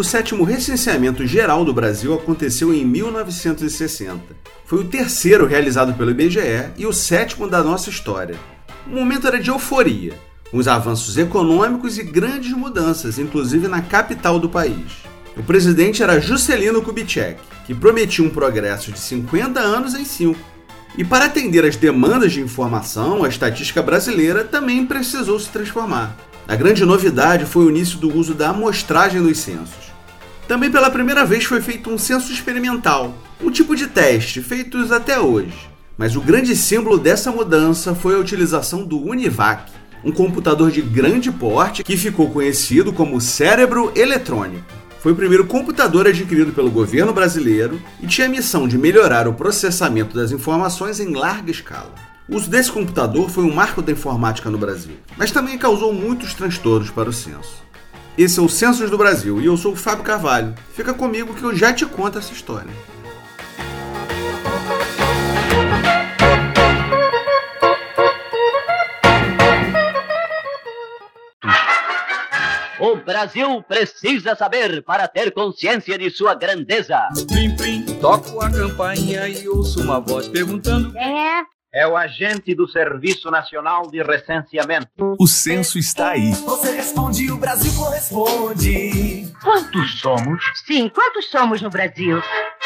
O sétimo recenseamento geral do Brasil aconteceu em 1960. Foi o terceiro realizado pelo IBGE e o sétimo da nossa história. O momento era de euforia, com os avanços econômicos e grandes mudanças, inclusive na capital do país. O presidente era Juscelino Kubitschek, que prometia um progresso de 50 anos em 5. E para atender às demandas de informação, a estatística brasileira também precisou se transformar. A grande novidade foi o início do uso da amostragem dos censos. Também pela primeira vez foi feito um censo experimental, um tipo de teste feitos até hoje. Mas o grande símbolo dessa mudança foi a utilização do Univac, um computador de grande porte que ficou conhecido como cérebro eletrônico. Foi o primeiro computador adquirido pelo governo brasileiro e tinha a missão de melhorar o processamento das informações em larga escala. O uso desse computador foi um marco da informática no Brasil, mas também causou muitos transtornos para o censo. Esse é o Censos do Brasil e eu sou o Fábio Carvalho. Fica comigo que eu já te conto essa história. O Brasil precisa saber para ter consciência de sua grandeza. Plim, plim, toco a campainha e ouço uma voz perguntando: É o agente do Serviço Nacional de Recenseamento. O censo está aí. Você responde, o Brasil corresponde. Quantos somos? Sim, quantos somos no Brasil?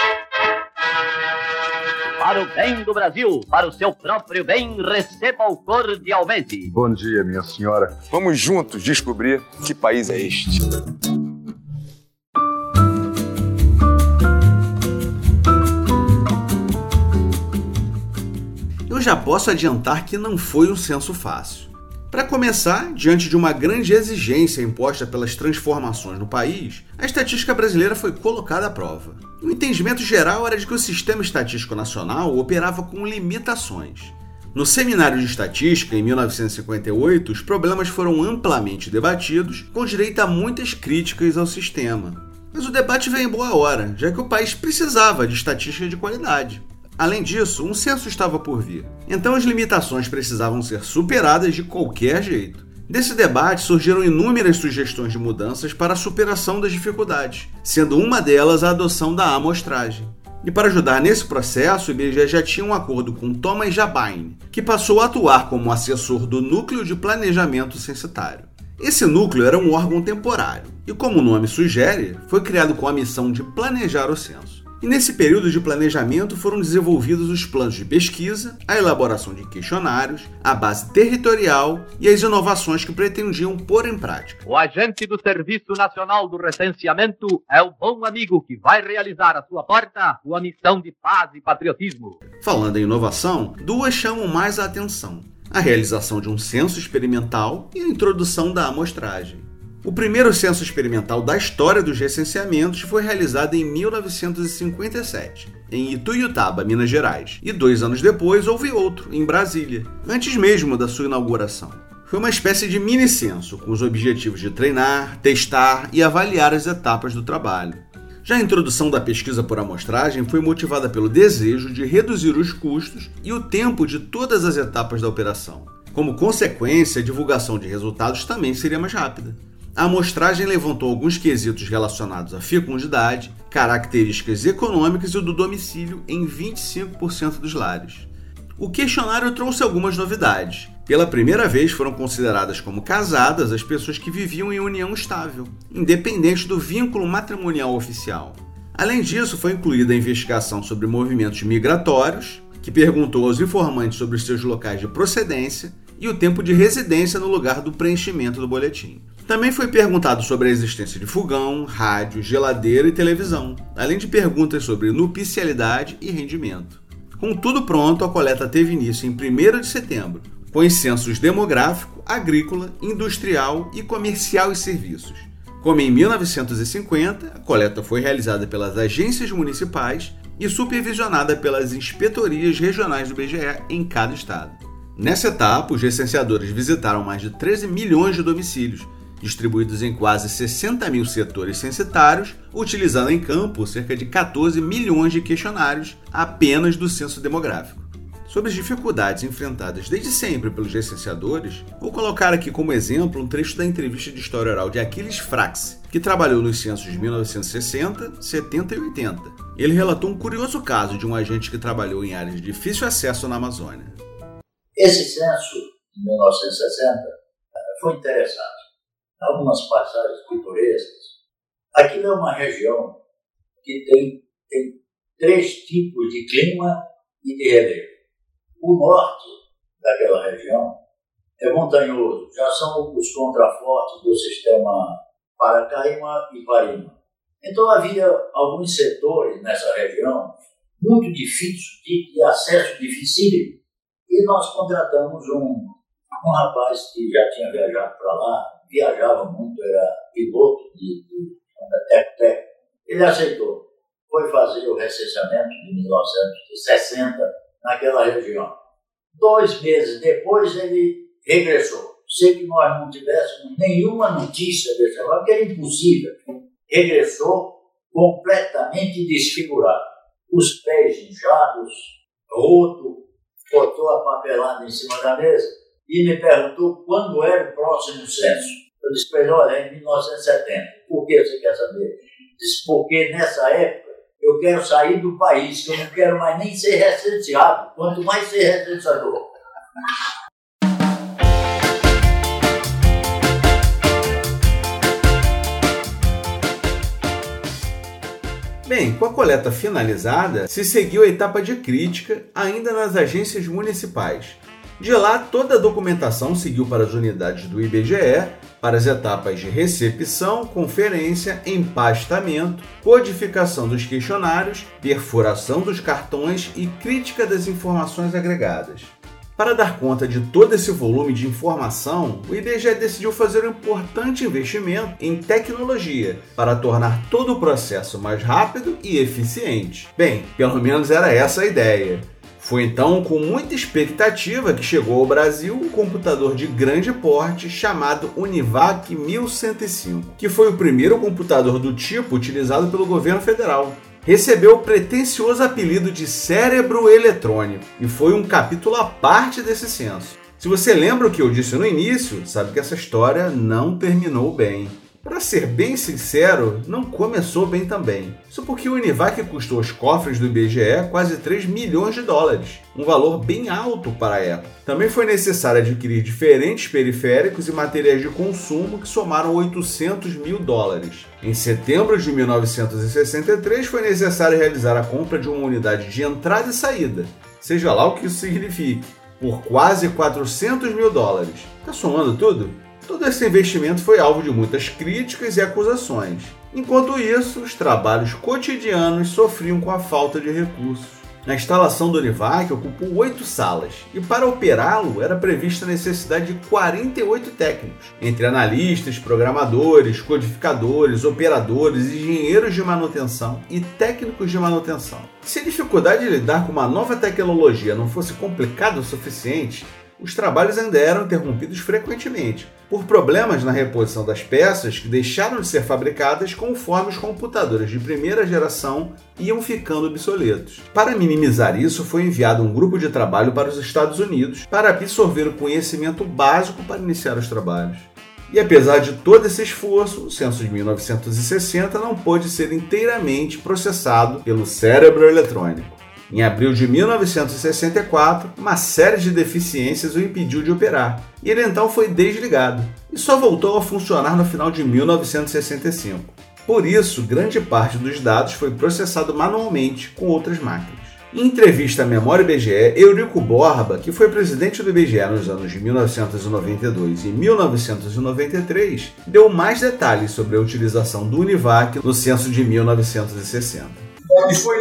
Para o bem do Brasil, para o seu próprio bem, receba-o cordialmente. Bom dia, minha senhora. Vamos juntos descobrir que país é este. Eu já posso adiantar que não foi um censo fácil. Para começar, diante de uma grande exigência imposta pelas transformações no país, a estatística brasileira foi colocada à prova. O entendimento geral era de que o Sistema Estatístico Nacional operava com limitações. No Seminário de Estatística, em 1958, os problemas foram amplamente debatidos, com direito a muitas críticas ao sistema. Mas o debate veio em boa hora, já que o país precisava de estatística de qualidade. Além disso, um censo estava por vir. Então as limitações precisavam ser superadas de qualquer jeito. Desse debate surgiram inúmeras sugestões de mudanças para a superação das dificuldades, sendo uma delas a adoção da amostragem. E para ajudar nesse processo, o IBGE já tinha um acordo com Thomas Jabine, que passou a atuar como assessor do Núcleo de Planejamento Censitário. Esse núcleo era um órgão temporário, e como o nome sugere, foi criado com a missão de planejar o censo. E nesse período de planejamento foram desenvolvidos os planos de pesquisa, a elaboração de questionários, a base territorial e as inovações que pretendiam pôr em prática. O agente do Serviço Nacional do Recenseamento é o bom amigo que vai realizar à sua porta sua missão de paz e patriotismo. Falando em inovação, duas chamam mais a atenção: a realização de um censo experimental e a introdução da amostragem. O primeiro censo experimental da história dos recenseamentos foi realizado em 1957, em Ituiutaba, Minas Gerais, e 2 anos depois houve outro, em Brasília, antes mesmo da sua inauguração. Foi uma espécie de mini-censo, com os objetivos de treinar, testar e avaliar as etapas do trabalho. Já a introdução da pesquisa por amostragem foi motivada pelo desejo de reduzir os custos e o tempo de todas as etapas da operação. Como consequência, a divulgação de resultados também seria mais rápida. A amostragem levantou alguns quesitos relacionados à fecundidade, características econômicas e o do domicílio em 25% dos lares. O questionário trouxe algumas novidades. Pela primeira vez foram consideradas como casadas as pessoas que viviam em união estável, independente do vínculo matrimonial oficial. Além disso, foi incluída a investigação sobre movimentos migratórios, que perguntou aos informantes sobre os seus locais de procedência e o tempo de residência no lugar do preenchimento do boletim. Também foi perguntado sobre a existência de fogão, rádio, geladeira e televisão, além de perguntas sobre nupcialidade e rendimento. Com tudo pronto, a coleta teve início em 1º de setembro, com os censos demográfico, agrícola, industrial e comercial e serviços. Como em 1950, a coleta foi realizada pelas agências municipais e supervisionada pelas inspetorias regionais do IBGE em cada estado. Nessa etapa, os recenseadores visitaram mais de 13 milhões de domicílios, distribuídos em quase 60 mil setores censitários, utilizando em campo cerca de 14 milhões de questionários apenas do censo demográfico. Sobre as dificuldades enfrentadas desde sempre pelos recenseadores, vou colocar aqui como exemplo um trecho da entrevista de história oral de Aquiles Fraxe, que trabalhou nos censos de 1960, 70 e 80. Ele relatou um curioso caso de um agente que trabalhou em áreas de difícil acesso na Amazônia. Esse censo, de 1960, foi interessante. Algumas passagens pitorescas. Aqui é uma região que tem 3 tipos de clima e de relevo. O norte daquela região é montanhoso, já são os contrafortes do sistema Paracaíma e Parima. Então havia alguns setores nessa região muito difíceis, de acesso dificílimo, e nós contratamos um rapaz que já tinha viajado para lá, viajava muito, era piloto de Tec-Tec. Ele aceitou, foi fazer o recenseamento de 1960 naquela região. 2 meses depois ele regressou. Sei que nós não tivéssemos nenhuma notícia desse negócio, porque era impossível. Regressou completamente desfigurado. Os pés inchados, roto, botou a papelada em cima da mesa e me perguntou quando era o próximo censo. Eu disse para ele, olha, é em 1970. Por que você quer saber? Disse, porque nessa época eu quero sair do país, que eu não quero mais nem ser recenseado, quanto mais ser recenseador. Bem, com a coleta finalizada, se seguiu a etapa de crítica ainda nas agências municipais. De lá, toda a documentação seguiu para as unidades do IBGE, para as etapas de recepção, conferência, empastamento, codificação dos questionários, perfuração dos cartões e crítica das informações agregadas. Para dar conta de todo esse volume de informação, o IBGE decidiu fazer um importante investimento em tecnologia para tornar todo o processo mais rápido e eficiente. Bem, pelo menos era essa a ideia. Foi então com muita expectativa que chegou ao Brasil um computador de grande porte chamado Univac 1105, que foi o primeiro computador do tipo utilizado pelo governo federal. Recebeu o pretensioso apelido de cérebro eletrônico e foi um capítulo à parte desse censo. Se você lembra o que eu disse no início, sabe que essa história não terminou bem. Para ser bem sincero, não começou bem também. Isso porque o Univac custou aos cofres do IBGE quase 3 milhões de dólares, um valor bem alto para a época. Também foi necessário adquirir diferentes periféricos e materiais de consumo que somaram 800 mil dólares. Em setembro de 1963 foi necessário realizar a compra de uma unidade de entrada e saída, seja lá o que isso signifique, por quase 400 mil dólares. Tá somando tudo? Todo esse investimento foi alvo de muitas críticas e acusações. Enquanto isso, os trabalhos cotidianos sofriam com a falta de recursos. A instalação do Univac ocupou 8 salas e para operá-lo era prevista a necessidade de 48 técnicos, entre analistas, programadores, codificadores, operadores, engenheiros de manutenção e técnicos de manutenção. Se a dificuldade de lidar com uma nova tecnologia não fosse complicada o suficiente, os trabalhos ainda eram interrompidos frequentemente, por problemas na reposição das peças que deixaram de ser fabricadas conforme os computadores de primeira geração iam ficando obsoletos. Para minimizar isso, foi enviado um grupo de trabalho para os Estados Unidos para absorver o conhecimento básico para iniciar os trabalhos. E apesar de todo esse esforço, o censo de 1960 não pôde ser inteiramente processado pelo cérebro eletrônico. Em abril de 1964, uma série de deficiências o impediu de operar, e ele então foi desligado, e só voltou a funcionar no final de 1965. Por isso, grande parte dos dados foi processado manualmente com outras máquinas. Em entrevista à Memória IBGE, Eurico Borba, que foi presidente do IBGE nos anos de 1992 e 1993, deu mais detalhes sobre a utilização do Univac no censo de 1960. E foi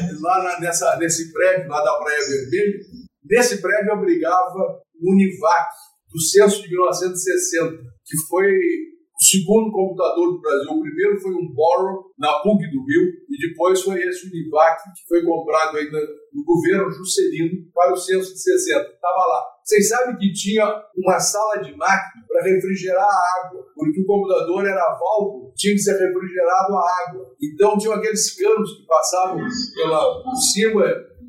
nesse prédio, lá da Praia Vermelha, nesse prédio abrigava o Univac, do censo de 1960, que foi o segundo computador do Brasil. O primeiro foi um Borrow, na PUC do Rio, e depois foi esse Univac, que foi comprado ainda no governo Juscelino para o censo de 60. Estava lá. Vocês sabem que tinha uma sala de máquina para refrigerar a água, porque o computador era a válvula, tinha que ser refrigerado a água. Então tinham aqueles canos que passavam por cima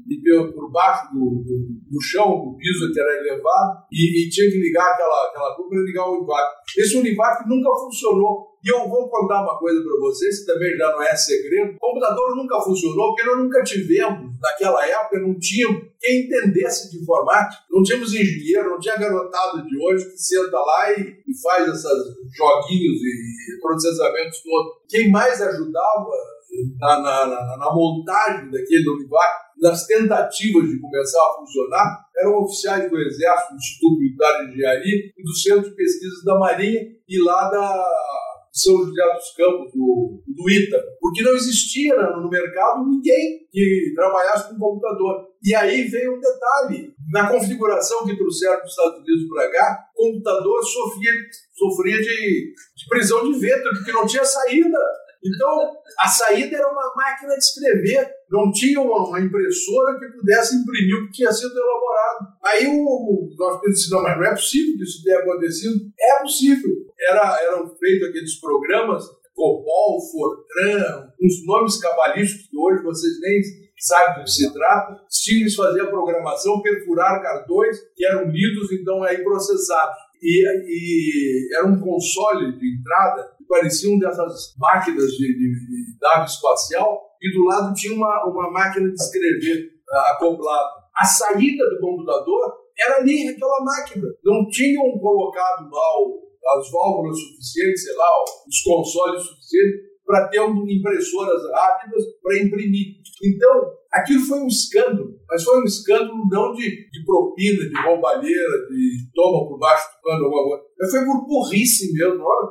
por baixo do chão, do piso que era elevado, e tinha que ligar aquela coisa para ligar o Univac. Esse Univac nunca funcionou. E eu vou contar uma coisa para vocês, que também já não é segredo. O computador nunca funcionou, porque nós nunca tivemos, naquela época, não tínhamos quem entendesse de informática. Não tínhamos engenheiro, não tinha garotada de hoje que senta lá e faz esses joguinhos e processamentos todos. Quem mais ajudava na montagem daquele Univac, nas tentativas de começar a funcionar, eram oficiais do Exército, do Instituto Militar de Engenharia e do Centro de Pesquisas da Marinha e lá da São José dos Campos, do ITA, porque não existia no mercado ninguém que trabalhasse com computador. E aí veio um detalhe: na configuração que trouxeram dos Estados Unidos para cá, o computador sofria de prisão de ventre, porque não tinha saída. Então, a saída era uma máquina de escrever, não tinha uma impressora que pudesse imprimir o que tinha sido elaborado. Aí nós pensamos, mas não é possível que isso tenha acontecido. É possível. Eram feitos aqueles programas, COBOL, Fortran, uns nomes cabalísticos que hoje vocês nem sabem do que se trata. Eles faziam a programação, perfurar cartões que eram lidos, então aí processados. E era um console de entrada que parecia uma dessas máquinas de nave espacial, e do lado tinha uma máquina de escrever acoplada. A saída do computador era ali, aquela máquina. Não tinham colocado lá as válvulas suficientes, sei lá, os consoles suficientes para ter impressoras rápidas para imprimir. Então, aquilo foi um escândalo, mas foi um escândalo não de propina, de roubalheira, de toma por baixo do pano, alguma coisa. Mas foi por burrice mesmo, olha.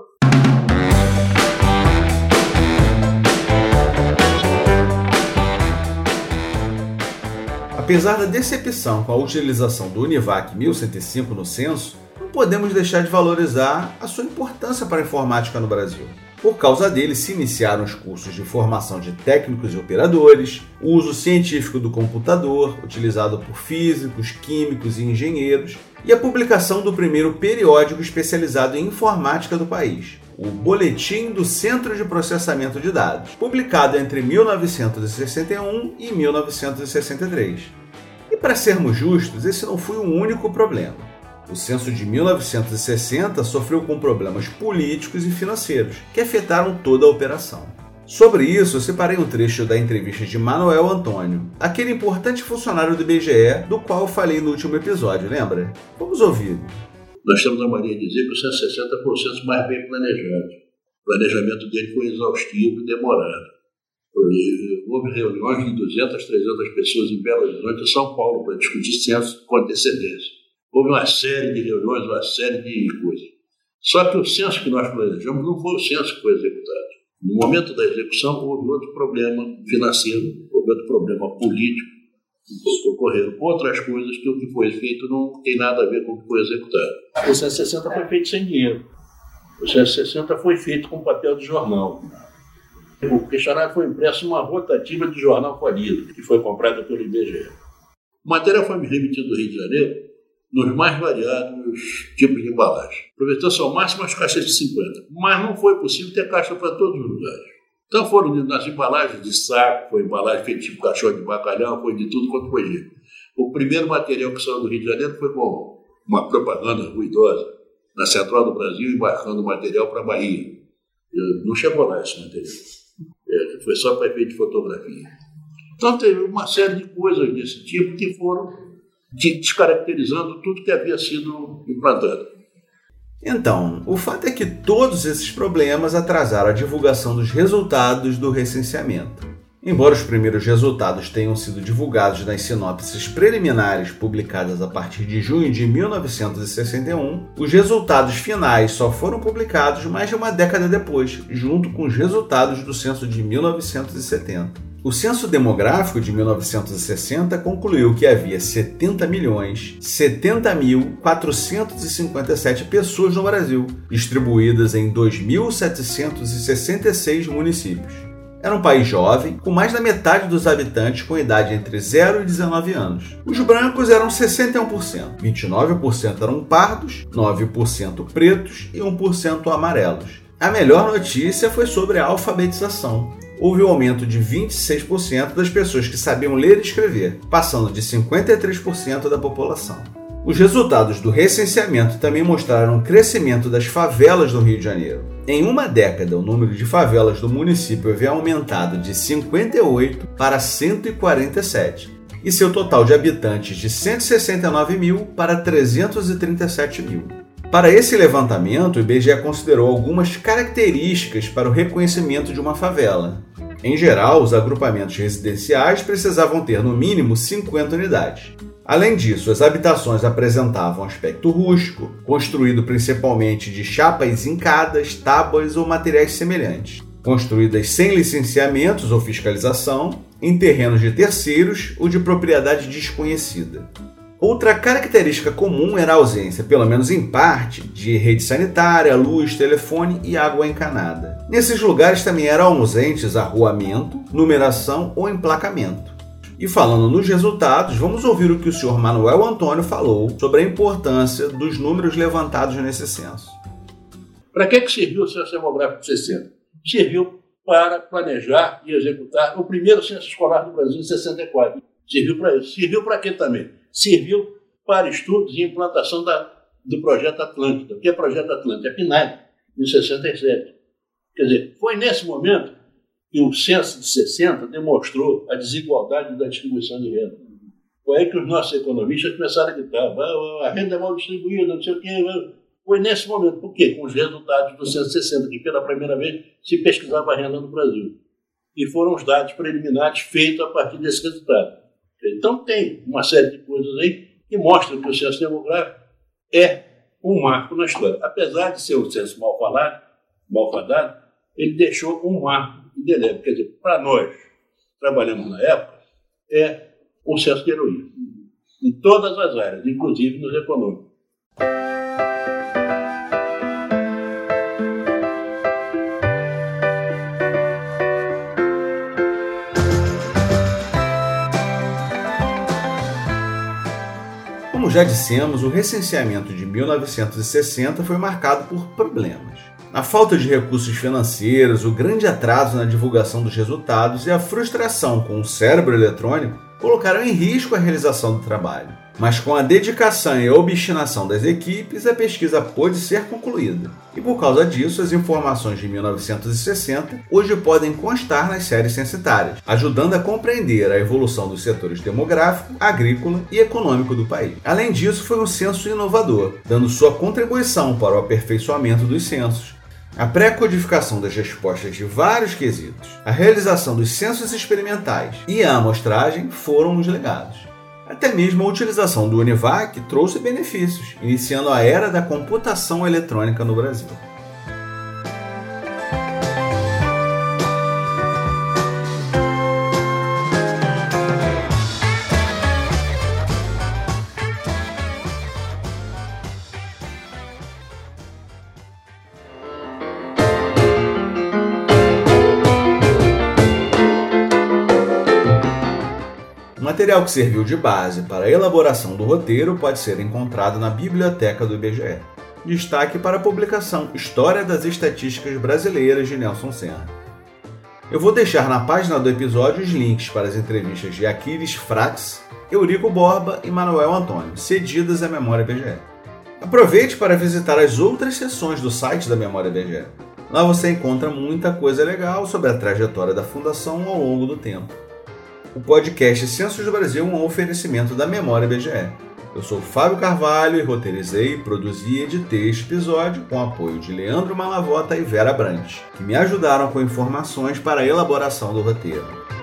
Apesar da decepção com a utilização do Univac 1105 no censo, não podemos deixar de valorizar a sua importância para a informática no Brasil. Por causa dele, se iniciaram os cursos de formação de técnicos e operadores, o uso científico do computador, utilizado por físicos, químicos e engenheiros, e a publicação do primeiro periódico especializado em informática do país, o Boletim do Centro de Processamento de Dados, publicado entre 1961 e 1963. E para sermos justos, esse não foi o único problema. O censo de 1960 sofreu com problemas políticos e financeiros, que afetaram toda a operação. Sobre isso, eu separei um trecho da entrevista de Manuel Antônio, aquele importante funcionário do IBGE, do qual eu falei no último episódio, lembra? Vamos ouvir. Nós temos a mania de dizer que o censo 60 foi o censo mais bem planejado. O planejamento dele foi exaustivo e demorado. Houve reuniões de 200, 300 pessoas em Belo Horizonte e São Paulo para discutir censo com antecedência. Houve uma série de reuniões, uma série de coisas. Só que o censo que nós planejamos não foi o censo que foi executado. No momento da execução, houve outro problema financeiro, houve outro problema político, ocorreram outras coisas que o que foi feito não tem nada a ver com o que foi executado. O censo 60 foi feito sem dinheiro. O censo 60 foi feito com papel de jornal. O questionário foi impresso numa rotativa de jornal falido, que foi comprado pelo IBGE. O material foi remetido do Rio de Janeiro nos mais variados tipos de embalagem. Aproveitou-se ao máximo as caixas de 50, mas não foi possível ter caixa para todos os lugares. Então foram nas embalagens de saco, foi embalagem feita tipo cachorro de bacalhau, foi de tudo quanto foi jeito. O primeiro material que saiu do Rio de Janeiro foi com uma propaganda ruidosa na Central do Brasil, embarcando o material para a Bahia. Não chegou lá esse material. Foi só para efeito de fotografia. Então teve uma série de coisas desse tipo que foram descaracterizando tudo que havia sido implantado. Então, o fato é que todos esses problemas atrasaram a divulgação dos resultados do recenseamento. Embora os primeiros resultados tenham sido divulgados nas sinopses preliminares publicadas a partir de junho de 1961, os resultados finais só foram publicados mais de uma década depois, junto com os resultados do censo de 1970. O censo demográfico de 1960 concluiu que havia 70.070.457 pessoas no Brasil, distribuídas em 2.766 municípios. Era um país jovem, com mais da metade dos habitantes com idade entre 0 e 19 anos. Os brancos eram 61%, 29% eram pardos, 9% pretos e 1% amarelos. A melhor notícia foi sobre a alfabetização. houve um aumento de 26% das pessoas que sabiam ler e escrever, passando de 53% da população. Os resultados do recenseamento também mostraram um crescimento das favelas do Rio de Janeiro. Em uma década, o número de favelas do município havia aumentado de 58 para 147, e seu total de habitantes de 169 mil para 337 mil. Para esse levantamento, o IBGE considerou algumas características para o reconhecimento de uma favela. Em geral, os agrupamentos residenciais precisavam ter no mínimo 50 unidades. Além disso, as habitações apresentavam aspecto rústico, construído principalmente de chapas zincadas, tábuas ou materiais semelhantes, construídas sem licenciamentos ou fiscalização, em terrenos de terceiros ou de propriedade desconhecida. Outra característica comum era a ausência, pelo menos em parte, de rede sanitária, luz, telefone e água encanada. Nesses lugares também eram ausentes arruamento, numeração ou emplacamento. E falando nos resultados, vamos ouvir o que o senhor Manuel Antônio falou sobre a importância dos números levantados nesse censo. Para que serviu o censo demográfico de 60? Serviu para planejar e executar o primeiro censo escolar do Brasil em 64. Serviu para isso. Serviu para quê também? Serviu para estudos e implantação do Projeto Atlântida. O que é Projeto Atlântida? É PNAD, em 67. Quer dizer, foi nesse momento que o censo de 60 demonstrou a desigualdade da distribuição de renda. Foi aí que os nossos economistas começaram a gritar, a renda é mal distribuída, não sei o quê. Foi nesse momento. Por quê? Com os resultados do censo de 60, que pela primeira vez se pesquisava a renda no Brasil. E foram os dados preliminares feitos a partir desse resultado. Então tem uma série de coisas aí que mostram que o censo demográfico é um marco na história. Apesar de ser um censo malfadado, ele deixou um marco indelével. Quer dizer, para nós, trabalhamos na época, é um censo de heroísmo. Em todas as áreas, inclusive nos econômicos. Como já dissemos, o recenseamento de 1960 foi marcado por problemas. A falta de recursos financeiros, o grande atraso na divulgação dos resultados e a frustração com o cérebro eletrônico colocaram em risco a realização do trabalho. Mas com a dedicação e a obstinação das equipes, a pesquisa pôde ser concluída. E por causa disso, as informações de 1960 hoje podem constar nas séries censitárias, ajudando a compreender a evolução dos setores demográfico, agrícola e econômico do país. Além disso, foi um censo inovador, dando sua contribuição para o aperfeiçoamento dos censos, a pré-codificação das respostas de vários quesitos, a realização dos censos experimentais e a amostragem foram os legados. Até mesmo a utilização do Univac trouxe benefícios, iniciando a era da computação eletrônica no Brasil. O material que serviu de base para a elaboração do roteiro pode ser encontrado na biblioteca do IBGE. Destaque para a publicação História das Estatísticas Brasileiras de Nelson Serra. Eu vou deixar na página do episódio os links para as entrevistas de Aquiles Frax, Eurico Borba e Manuel Antônio, cedidas à Memória IBGE. Aproveite para visitar as outras seções do site da Memória IBGE. Lá você encontra muita coisa legal sobre a trajetória da Fundação ao longo do tempo. O podcast Censos do Brasil é um oferecimento da Memória IBGE. Eu sou Fábio Carvalho e roteirizei, produzi e editei este episódio com o apoio de Leandro Malavota e Vera Brant, que me ajudaram com informações para a elaboração do roteiro.